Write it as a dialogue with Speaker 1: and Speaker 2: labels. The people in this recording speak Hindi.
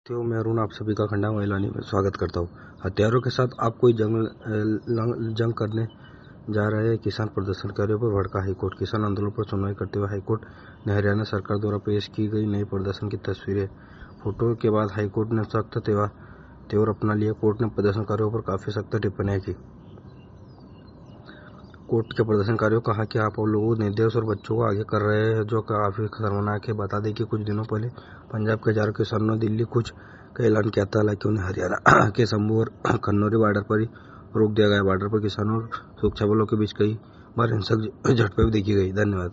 Speaker 1: तो मैं अरुण आप सभी का खंडा महिलानी में स्वागत करता हूँ। हथियारों के साथ आप कोई जंग करने जा रहे हैं। किसान प्रदर्शनकारियों पर भड़का हाईकोर्ट। किसान आंदोलन पर सुनवाई करते हुए हाईकोर्ट ने हरियाणा सरकार द्वारा पेश की गई नई प्रदर्शन की तस्वीरें फोटो के बाद हाईकोर्ट ने सख्त तेवर अपना लिया। कोर्ट ने प्रदर्शनकारियों पर काफी सख्त टिप्पणियां की। कोर्ट के प्रदर्शनकारियों को कहा कि आप लोगों निर्दोष और बच्चों को आगे कर रहे हैं, जो काफी खतरनाक है। बता दें कि कुछ दिनों पहले पंजाब के हजारों किसानों ने दिल्ली कूच का ऐलान किया था। हालांकि उन्हें हरियाणा के शंभू और खन्नौरी बॉर्डर पर ही रोक दिया गया। बॉर्डर पर किसानों और सुरक्षा बलों के बीच कई बार हिंसक झड़पें भी देखी गई। धन्यवाद।